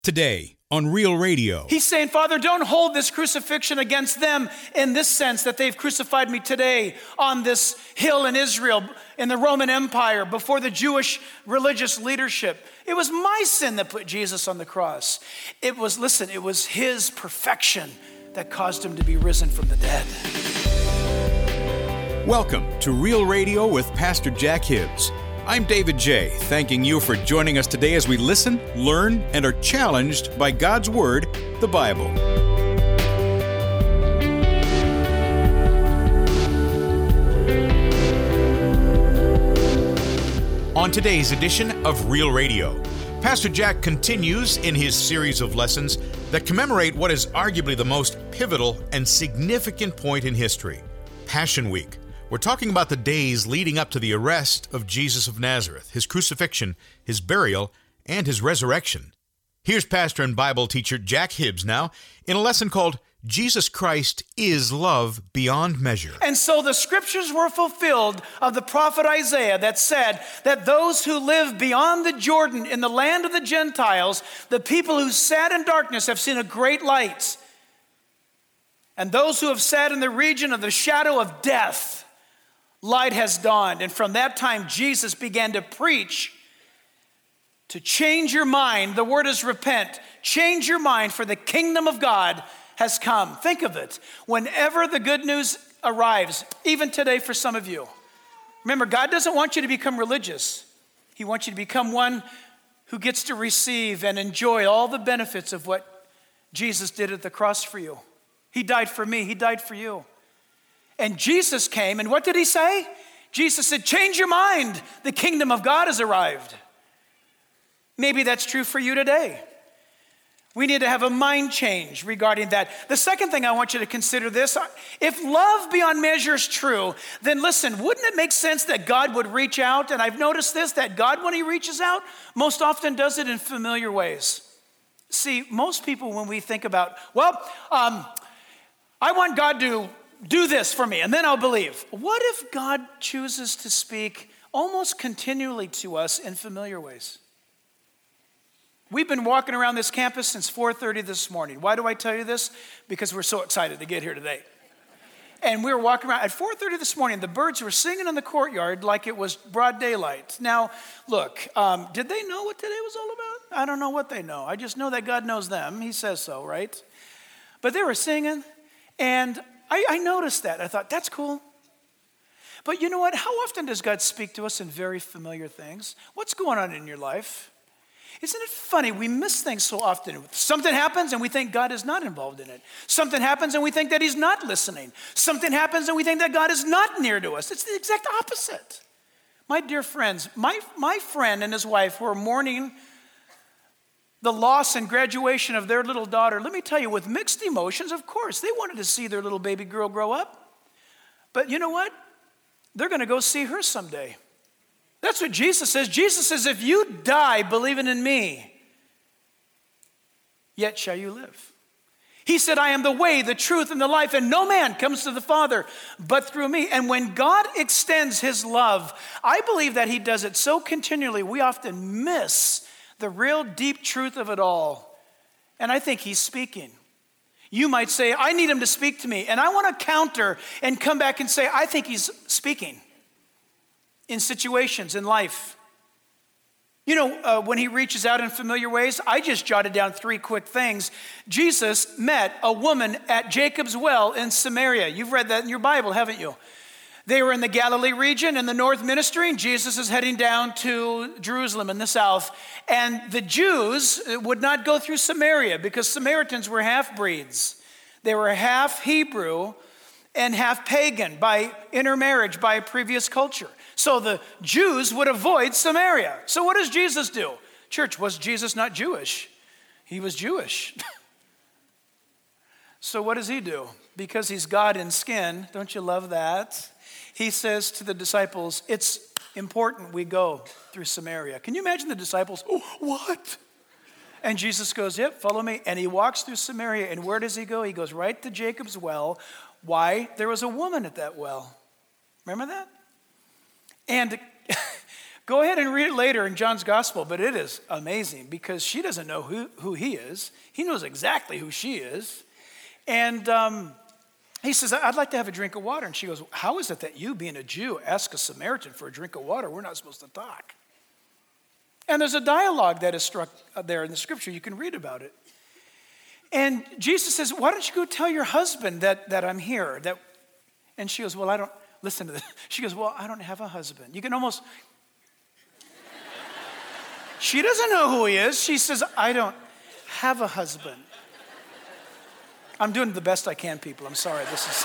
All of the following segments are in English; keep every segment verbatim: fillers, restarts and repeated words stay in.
Today on Real Radio. He's saying, Father, don't hold this crucifixion against them in this sense that they've crucified me today on this hill in Israel, in the Roman Empire, before the Jewish religious leadership. It was my sin that put Jesus on the cross. It was, listen, it was his perfection that caused him to be risen from the dead. Welcome to Real Radio with Pastor Jack Hibbs. I'm David J., thanking you for joining us today as we listen, learn, and are challenged by God's Word, the Bible. On today's edition of Real Radio, Pastor Jack continues in his series of lessons that commemorate what is arguably the most pivotal and significant point in history, Passion Week. We're talking about the days leading up to the arrest of Jesus of Nazareth, his crucifixion, his burial, and his resurrection. Here's pastor and Bible teacher Jack Hibbs now in a lesson called Jesus Christ is Love Beyond Measure. And so the scriptures were fulfilled of the prophet Isaiah that said that those who live beyond the Jordan in the land of the Gentiles, the people who sat in darkness have seen a great light. And those who have sat in the region of the shadow of death, light has dawned. And from that time, Jesus began to preach to change your mind. The word is repent. Change your mind, for the kingdom of God has come. Think of it. Whenever the good news arrives, even today for some of you, remember, God doesn't want you to become religious. He wants you to become one who gets to receive and enjoy all the benefits of what Jesus did at the cross for you. He died for me. He died for you. And Jesus came, and what did he say? Jesus said, change your mind. The kingdom of God has arrived. Maybe that's true for you today. We need to have a mind change regarding that. The second thing I want you to consider this, if love beyond measure is true, then listen, wouldn't it make sense that God would reach out? And I've noticed this, that God, when he reaches out, most often does it in familiar ways. See, most people, when we think about, well, um, I want God to do this for me, and then I'll believe. What if God chooses to speak almost continually to us in familiar ways? We've been walking around this campus since four thirty this morning. Why do I tell you this? Because we're so excited to get here today. And we were walking around at four thirty this morning. The birds were singing in the courtyard like it was broad daylight. Now, look, um, did they know what today was all about? I don't know what they know. I just know that God knows them. He says so, right? But they were singing, and I, I noticed that. I thought, that's cool. But you know what? How often does God speak to us in very familiar things? What's going on in your life? Isn't it funny? We miss things so often. Something happens and we think God is not involved in it. Something happens and we think that he's not listening. Something happens and we think that God is not near to us. It's the exact opposite. My dear friends, my, my friend and his wife were mourning the loss and graduation of their little daughter. Let me tell you, with mixed emotions, of course. They wanted to see their little baby girl grow up. But you know what? They're going to go see her someday. That's what Jesus says. Jesus says, if you die believing in me, yet shall you live. He said, I am the way, the truth, and the life, and no man comes to the Father but through me. And when God extends his love, I believe that he does it so continually, we often miss the real deep truth of it all. And I think he's speaking. You might say, I need him to speak to me. And I want to counter and come back and say, I think he's speaking in situations in life. You know, uh, when he reaches out in familiar ways, I just jotted down three quick things. Jesus met a woman at Jacob's well in Samaria. You've read that in your Bible, haven't you? They were in the Galilee region in the north ministering. Jesus is heading down to Jerusalem in the south. And the Jews would not go through Samaria because Samaritans were half-breeds. They were half Hebrew and half pagan by intermarriage by a previous culture. So the Jews would avoid Samaria. So what does Jesus do? Church, was Jesus not Jewish? He was Jewish. So what does he do? Because he's God in skin, don't you love that? He says to the disciples, it's important we go through Samaria. Can you imagine the disciples? Oh, what? And Jesus goes, yep, follow me. And he walks through Samaria. And where does he go? He goes right to Jacob's well. Why? There was a woman at that well. Remember that? And Go ahead and read it later in John's gospel, but it is amazing because she doesn't know who, who he is. He knows exactly who she is. And um, he says, I'd like to have a drink of water. And she goes, how is it that you, being a Jew, ask a Samaritan for a drink of water? We're not supposed to talk. And there's a dialogue that is struck there in the scripture. You can read about it. And Jesus says, why don't you go tell your husband that, that I'm here? That, and she goes, well, I don't, listen to this. She goes, well, I don't have a husband. You can almost, she doesn't know who he is. She says, I don't have a husband. I'm doing the best I can, people. I'm sorry. This is.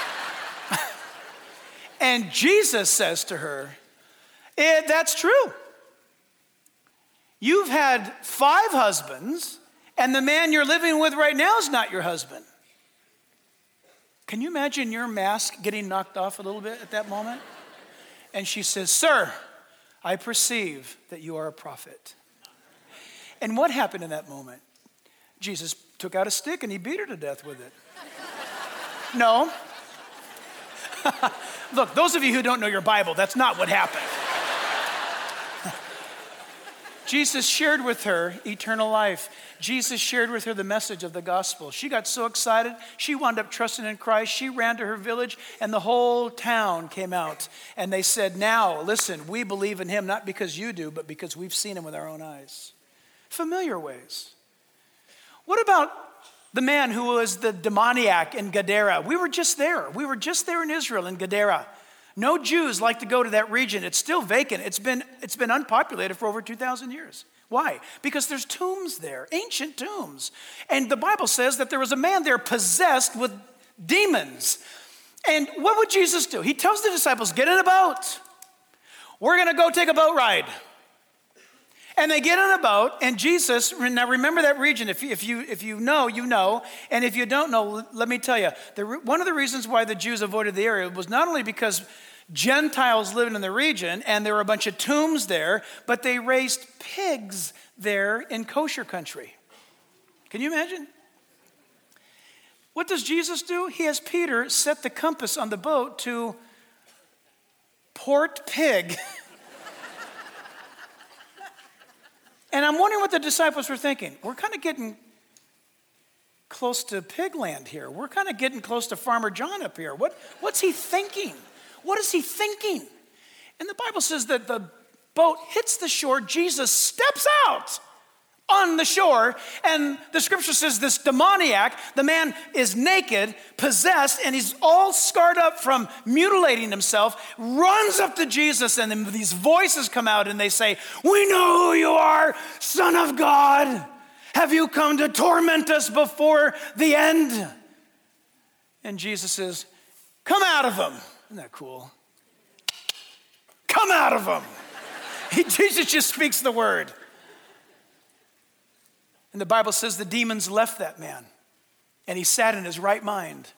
And Jesus says to her, eh, that's true. You've had five husbands, and the man you're living with right now is not your husband. Can you imagine your mask getting knocked off a little bit at that moment? And she says, sir, I perceive that you are a prophet. And what happened in that moment? Jesus took out a stick and he beat her to death with it. No. Look, those of you who don't know your Bible, that's not what happened. Jesus shared with her eternal life. Jesus shared with her the message of the gospel. She got so excited, she wound up trusting in Christ. She ran to her village, and the whole town came out. And they said, now, listen, we believe in him, not because you do, but because we've seen him with our own eyes. Familiar ways. What about the man who was the demoniac in Gadara? We were just there. We were just there in Israel, in Gadara. No Jews like to go to that region. It's still vacant. It's been, it's been unpopulated for over two thousand years. Why? Because there's tombs there, ancient tombs. And the Bible says that there was a man there possessed with demons. And what would Jesus do? He tells the disciples, get in a boat. We're going to go take a boat ride. And they get in a boat, and Jesus, now remember that region. If you, if you, if you know, you know. And if you don't know, let me tell you. The, one of the reasons why the Jews avoided the area was not only because Gentiles lived in the region, and there were a bunch of tombs there, but they raised pigs there in kosher country. Can you imagine? What does Jesus do? He has Peter set the compass on the boat to Port Pig. And I'm wondering what the disciples were thinking. We're kind of getting close to pig land here. We're kind of getting close to Farmer John up here. What, what's he thinking? What is he thinking? And the Bible says that the boat hits the shore. Jesus steps out on the shore. And the scripture says this demoniac, the man is naked, possessed, and he's all scarred up from mutilating himself, runs up to Jesus, and then these voices come out and they say, we know who you are, Son of God. Have you come to torment us before the end? And Jesus says, come out of him. Isn't that cool? Come out of him. He, Jesus just speaks the word. And the Bible says the demons left that man, and he sat in his right mind.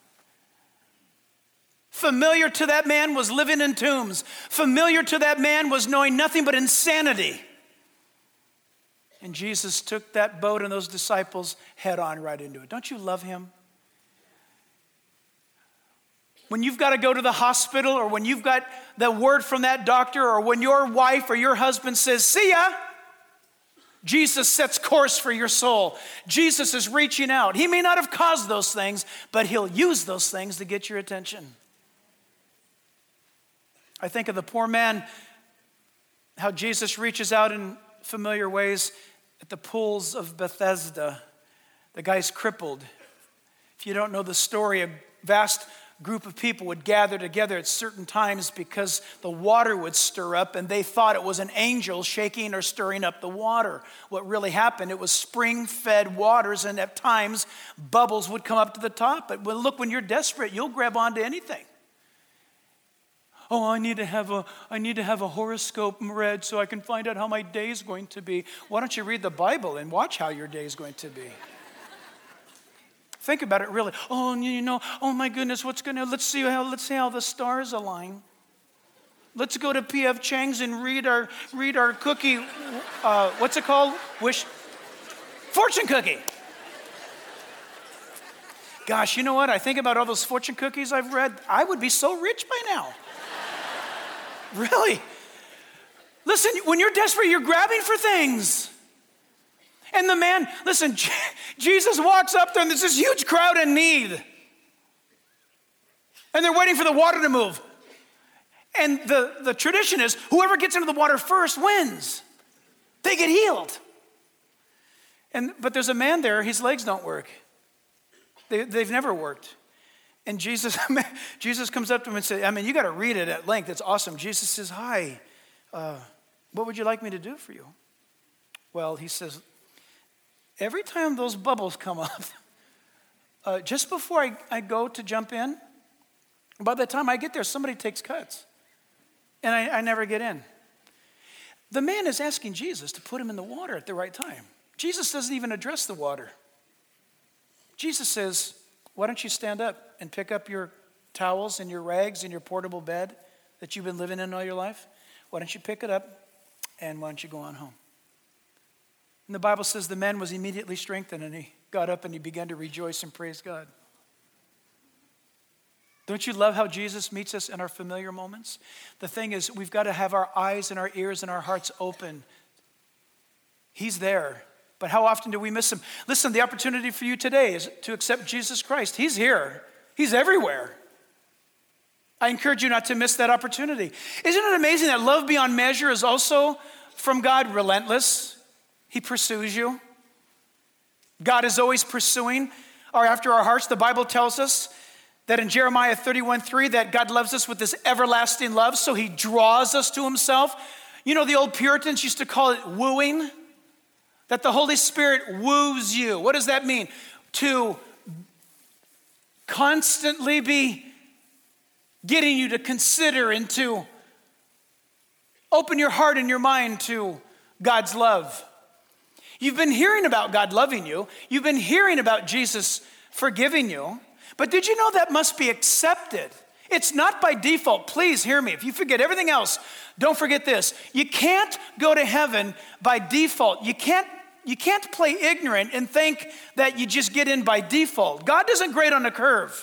Familiar to that man was living in tombs. Familiar to that man was knowing nothing but insanity. And Jesus took that boat and those disciples head on right into it. Don't you love him? When you've got to go to the hospital, or when you've got the word from that doctor, or when your wife or your husband says, see ya, Jesus sets course for your soul. Jesus is reaching out. He may not have caused those things, but he'll use those things to get your attention. I think of the poor man, how Jesus reaches out in familiar ways at the pools of Bethesda. The guy's crippled. If you don't know the story, a vast group of people would gather together at certain times because the water would stir up, and they thought it was an angel shaking or stirring up the water. What really happened, it was spring-fed waters, and at times bubbles would come up to the top. But look, when you're desperate, you'll grab onto anything. Oh, I need to have a I need to have a horoscope read so I can find out how my day is going to be. Why don't you read the Bible and watch how your day is going to be? Think about it really. Oh, you know, oh my goodness, what's going to, let's see how, let's see how the stars align. Let's go to P F Chang's and read our, read our cookie, uh, what's it called? Wish, fortune cookie. Gosh, you know what? I think about all those fortune cookies I've read. I would be so rich by now. Really. Listen, when you're desperate, you're grabbing for things. And the man, listen, Jesus walks up there and there's this huge crowd in need. And they're waiting for the water to move. And the, the tradition is whoever gets into the water first wins. They get healed. And but there's a man there, his legs don't work. They, they've never worked. And Jesus, Jesus comes up to him and says, I mean, you got to read it at length. It's awesome. Jesus says, hi, uh, what would you like me to do for you? Well, he says, every time those bubbles come up, uh, just before I, I go to jump in, by the time I get there, somebody takes cuts. And I, I never get in. The man is asking Jesus to put him in the water at the right time. Jesus doesn't even address the water. Jesus says, why don't you stand up and pick up your towels and your rags and your portable bed that you've been living in all your life? Why don't you pick it up and why don't you go on home? And the Bible says the man was immediately strengthened and he got up and he began to rejoice and praise God. Don't you love how Jesus meets us in our familiar moments? The thing is, we've got to have our eyes and our ears and our hearts open. He's there. But how often do we miss him? Listen, the opportunity for you today is to accept Jesus Christ. He's here. He's everywhere. I encourage you not to miss that opportunity. Isn't it amazing that love beyond measure is also from God relentless? He pursues you. God is always pursuing or after our hearts. The Bible tells us that in Jeremiah thirty-one three, that God loves us with this everlasting love, so he draws us to himself. You know, the old Puritans used to call it wooing, that the Holy Spirit woos you. What does that mean? To constantly be getting you to consider and to open your heart and your mind to God's love. You've been hearing about God loving you. You've been hearing about Jesus forgiving you. But did you know that must be accepted? It's not by default. Please hear me. If you forget everything else, don't forget this. You can't go to heaven by default. You can't, you can't play ignorant and think that you just get in by default. God doesn't grade on a curve.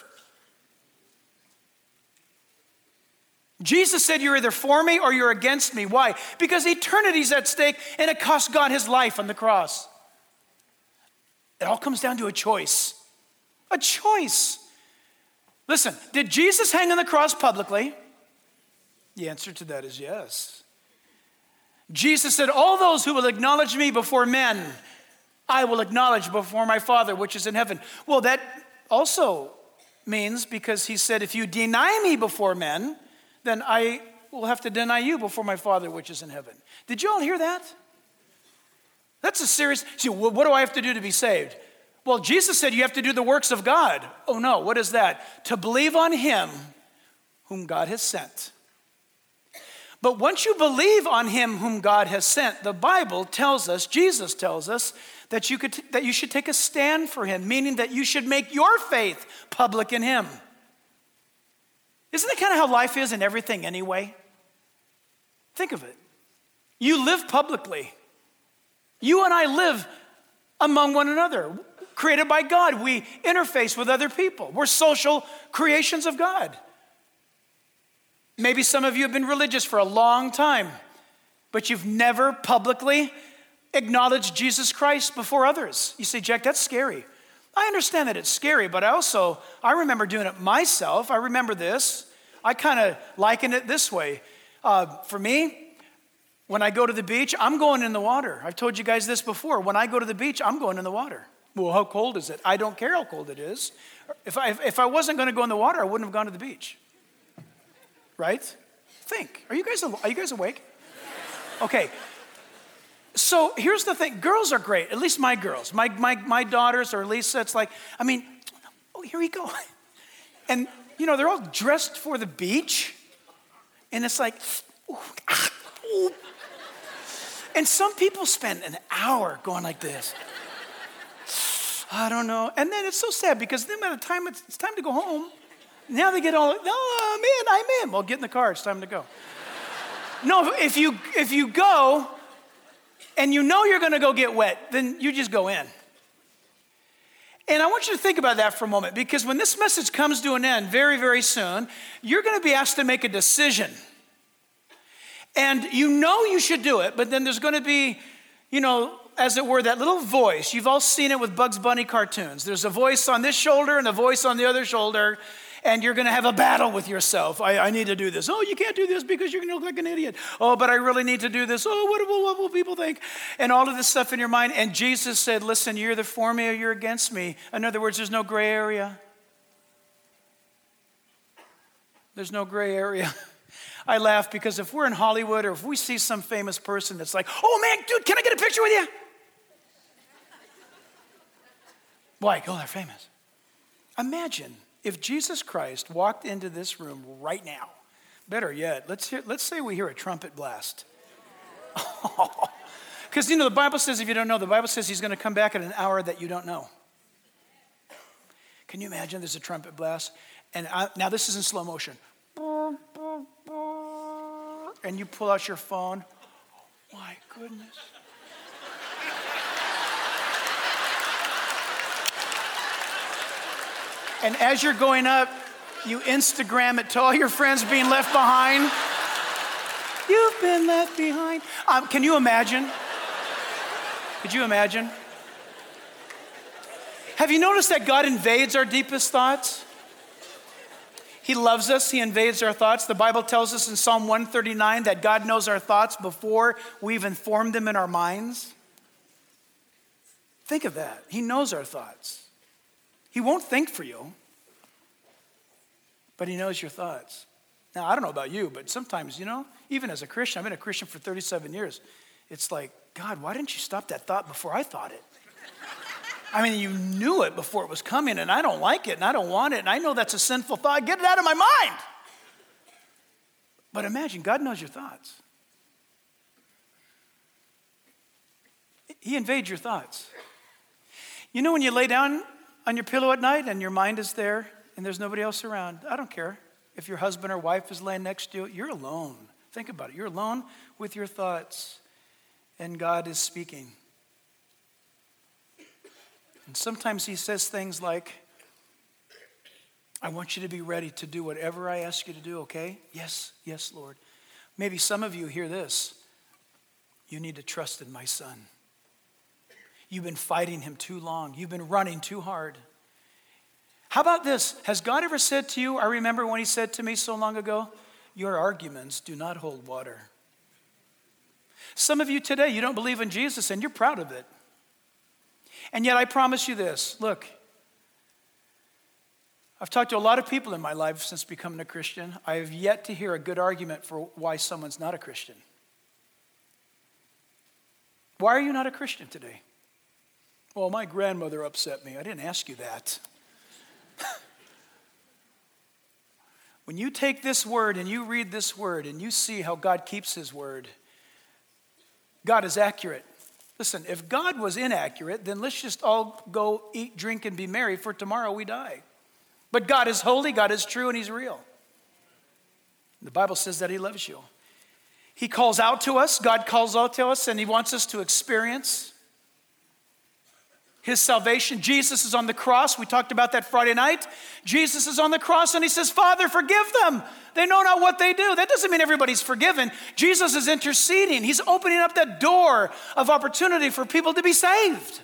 Jesus said you're either for me or you're against me. Why? Because eternity's at stake and it cost God his life on the cross. It all comes down to a choice. A choice. Listen, did Jesus hang on the cross publicly? The answer to that is yes. Jesus said, all those who will acknowledge me before men, I will acknowledge before my Father which is in heaven. Well, that also means, because he said, if you deny me before men, then I will have to deny you before my Father which is in heaven. Did you all hear that? That's a serious, see, what do I have to do to be saved? Well, Jesus said you have to do the works of God. Oh no, what is that? To believe on him whom God has sent. But once you believe on him whom God has sent, the Bible tells us, Jesus tells us, that you could that you should take a stand for him, meaning that you should make your faith public in him. Isn't that kind of how life is in everything anyway? Think of it. You live publicly. You and I live among one another. Created by God, we interface with other people. We're social creations of God. Maybe some of you have been religious for a long time, but you've never publicly acknowledged Jesus Christ before others. You say, Jack, that's scary. I understand that it's scary, but I also, I remember doing it myself. I remember this. I kind of liken it this way. Uh, for me, when I go to the beach, I'm going in the water. I've told you guys this before. When I go to the beach, I'm going in the water. Well, how cold is it? I don't care how cold it is. If I, if I wasn't going to go in the water, I wouldn't have gone to the beach. Right? Think. Are you guys, are you guys awake? Okay. So here's the thing. Girls are great. At least my girls. My, my, my daughters, or Lisa, it's like, I mean, oh, here we go. And, you know, they're all dressed for the beach. And it's like, ooh, ah, ooh. And some people spend an hour going like this. I don't know. And then it's so sad because then by the time it's, it's time to go home, now they get all, no, I'm in, I'm in. Well, get in the car, it's time to go. No, if you if you go and you know you're gonna go get wet, then you just go in. And I want you to think about that for a moment, because when this message comes to an end very, very soon, you're gonna be asked to make a decision. And you know you should do it, but then there's going to be, you know, as it were, that little voice. You've all seen it with Bugs Bunny cartoons. There's a voice on this shoulder and a voice on the other shoulder, and you're going to have a battle with yourself. I, I need to do this. Oh, you can't do this because you're going to look like an idiot. Oh, but I really need to do this. Oh, what will, what will people think? And all of this stuff in your mind. And Jesus said, listen, you're either for me or you're against me. In other words, there's no gray area. There's no gray area. I laugh because if we're in Hollywood or if we see some famous person that's like, oh man, dude, can I get a picture with you? Why? Oh, they're famous. Imagine if Jesus Christ walked into this room right now. Better yet, let's hear, let's say we hear a trumpet blast. Because, you know, the Bible says, if you don't know, the Bible says he's going to come back at an hour that you don't know. Can you imagine there's a trumpet blast? And I, now this is in slow motion. And you pull out your phone. Oh, my goodness. And as you're going up, you Instagram it to all your friends being left behind. You've been left behind. Um, can you imagine? Could you imagine? Have you noticed that God invades our deepest thoughts? He loves us. He invades our thoughts. The Bible tells us in Psalm one thirty-nine that God knows our thoughts before we even formed them in our minds. Think of that. He knows our thoughts. He won't think for you, but he knows your thoughts. Now, I don't know about you, but sometimes, you know, even as a Christian, I've been a Christian for thirty-seven years. It's like, God, why didn't you stop that thought before I thought it? I mean, you knew it before it was coming, and I don't like it, and I don't want it, and I know that's a sinful thought. Get it out of my mind. But imagine, God knows your thoughts. He invades your thoughts. You know when you lay down on your pillow at night and your mind is there and there's nobody else around? I don't care if your husband or wife is laying next to you. You're alone. Think about it. You're alone with your thoughts, and God is speaking. And sometimes he says things like, I want you to be ready to do whatever I ask you to do, okay? Yes, yes, Lord. Maybe some of you hear this. You need to trust in my son. You've been fighting him too long. You've been running too hard. How about this? Has God ever said to you, I remember when he said to me so long ago, your arguments do not hold water. Some of you today, you don't believe in Jesus and you're proud of it. And yet I promise you this, look, I've talked to a lot of people in my life since becoming a Christian. I have yet to hear a good argument for why someone's not a Christian. Why are you not a Christian today? Well, my grandmother upset me. I didn't ask you that. When you take this word and you read this word and you see how God keeps his word, God is accurate. Listen, if God was inaccurate, then let's just all go eat, drink, and be merry, for tomorrow we die. But God is holy, God is true, and he's real. The Bible says that he loves you. He calls out to us, God calls out to us, and he wants us to experience his salvation. Jesus is on the cross. We talked about that Friday night. Jesus is on the cross and he says, Father, forgive them. They know not what they do. That doesn't mean everybody's forgiven. Jesus is interceding. He's opening up that door of opportunity for people to be saved.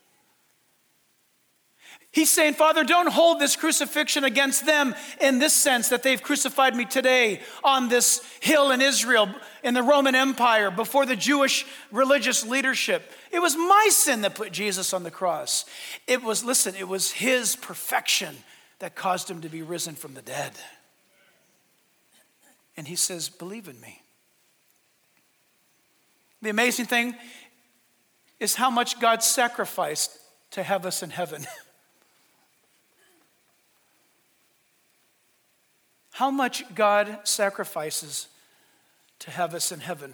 He's saying, Father, don't hold this crucifixion against them in this sense that they've crucified me today on this hill in Israel, in the Roman Empire, before the Jewish religious leadership. It was my sin that put Jesus on the cross. It was, listen, it was his perfection that caused him to be risen from the dead. And he says, believe in me. The amazing thing is how much God sacrificed to have us in heaven. How much God sacrifices to have us in heaven.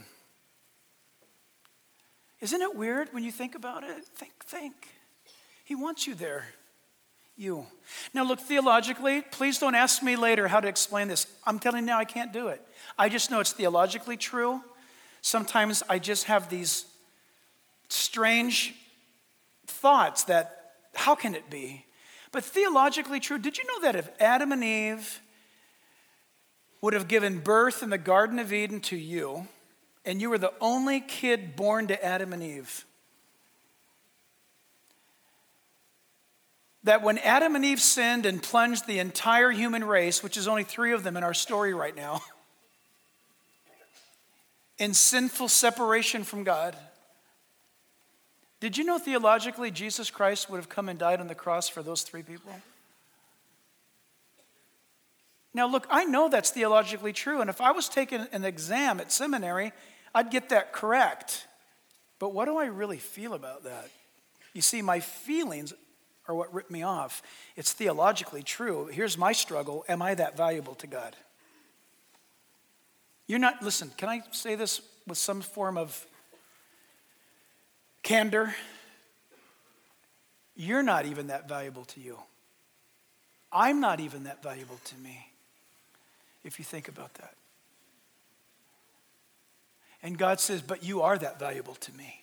Isn't it weird when you think about it? Think, think. He wants you there. You. Now look, theologically, please don't ask me later how to explain this. I'm telling you now, I can't do it. I just know it's theologically true. Sometimes I just have these strange thoughts that, how can it be? But theologically true, did you know that if Adam and Eve would have given birth in the Garden of Eden to you, and you were the only kid born to Adam and Eve, that when Adam and Eve sinned and plunged the entire human race, which is only three of them in our story right now, in sinful separation from God, did you know theologically Jesus Christ would have come and died on the cross for those three people? Now look, I know that's theologically true, and if I was taking an exam at seminary, I'd get that correct. But what do I really feel about that? You see, my feelings are what ripped me off. It's theologically true. Here's my struggle. Am I that valuable to God? You're not, listen, can I say this with some form of candor? You're not even that valuable to you. I'm not even that valuable to me, if you think about that. And God says, but you are that valuable to me.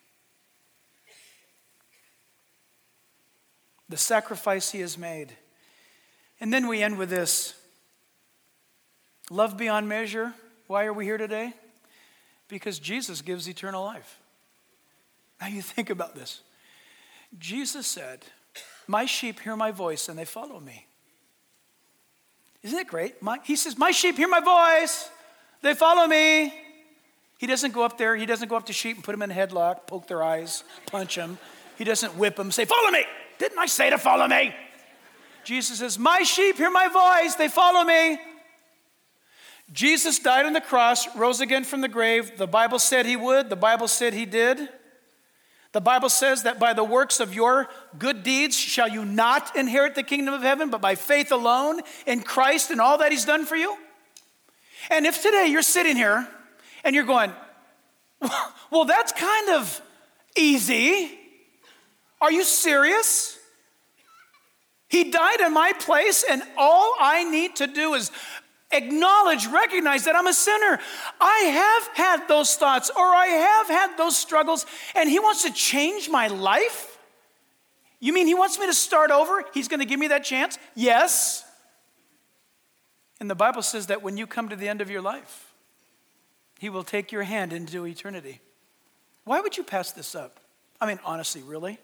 The sacrifice he has made. And then we end with this. Love beyond measure. Why are we here today? Because Jesus gives eternal life. Now you think about this. Jesus said, my sheep hear my voice and they follow me. Isn't it great? My, he says, my sheep hear my voice. They follow me. He doesn't go up there. He doesn't go up to sheep and put them in a headlock, poke their eyes, punch them. He doesn't whip them, say, follow me. Didn't I say to follow me? Jesus says, my sheep hear my voice. They follow me. Jesus died on the cross, rose again from the grave. The Bible said he would. The Bible said he did. The Bible says that by the works of your good deeds shall you not inherit the kingdom of heaven, but by faith alone in Christ and all that he's done for you. And if today you're sitting here and you're going, well, that's kind of easy. Are you serious? He died in my place, and all I need to do is acknowledge, recognize that I'm a sinner. I have had those thoughts, or I have had those struggles, and he wants to change my life? You mean he wants me to start over? He's going to give me that chance? Yes. And the Bible says that when you come to the end of your life, he will take your hand into eternity. Why would you pass this up? I mean, honestly, really?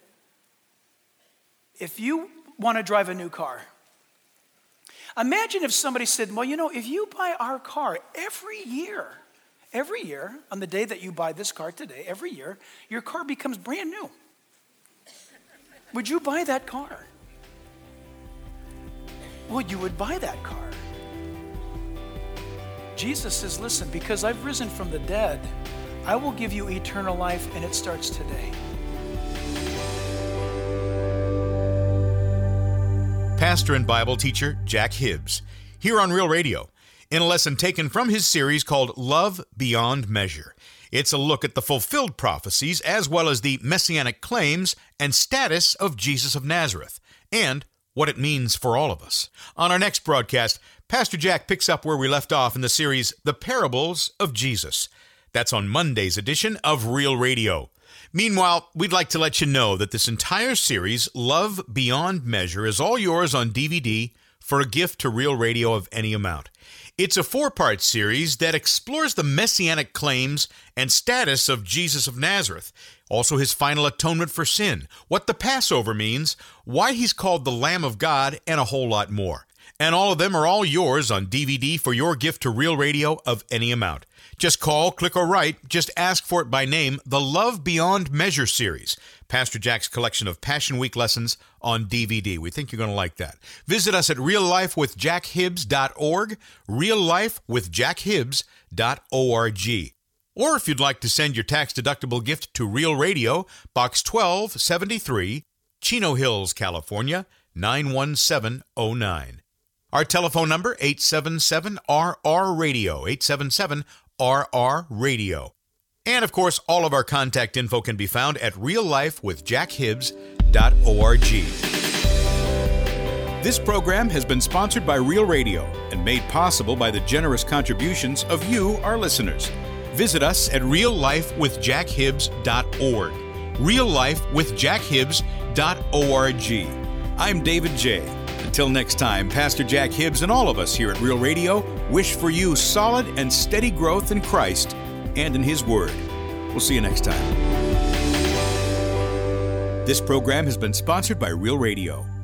If you want to drive a new car, imagine if somebody said, well, you know, if you buy our car every year, every year, on the day that you buy this car today, every year, your car becomes brand new. Would you buy that car? Well, you would buy that car. Jesus says, listen, because I've risen from the dead, I will give you eternal life, and it starts today. Pastor and Bible teacher Jack Hibbs, here on Real Radio, in a lesson taken from his series called Love Beyond Measure. It's a look at the fulfilled prophecies as well as the messianic claims and status of Jesus of Nazareth, and what it means for all of us. On our next broadcast, Pastor Jack picks up where we left off in the series The Parables of Jesus. That's on Monday's edition of Real Radio. Meanwhile, we'd like to let you know that this entire series, Love Beyond Measure, is all yours on D V D for a gift to Real Radio of any amount. It's a four-part series that explores the messianic claims and status of Jesus of Nazareth, also his final atonement for sin, what the Passover means, why he's called the Lamb of God, and a whole lot more. And all of them are all yours on D V D for your gift to Real Radio of any amount. Just call, click, or write. Just ask for it by name, the Love Beyond Measure series, Pastor Jack's collection of Passion Week lessons on D V D. We think you're going to like that. Visit us at real life with jack hibbs dot org, real life with jack hibbs dot org. Or if you'd like to send your tax-deductible gift to Real Radio, Box twelve seventy-three, Chino Hills, California, nine one seven oh nine. Our telephone number, eight seven seven R R radio, eight seven seven R R radio. And of course, all of our contact info can be found at real life with jack hibbs dot org. This program has been sponsored by Real Radio and made possible by the generous contributions of you, our listeners. Visit us at real life with jack hibbs dot org, real life with jack hibbs dot org. I'm David J. Until next time, Pastor Jack Hibbs and all of us here at Real Radio wish for you solid and steady growth in Christ and in His Word. We'll see you next time. This program has been sponsored by Real Radio.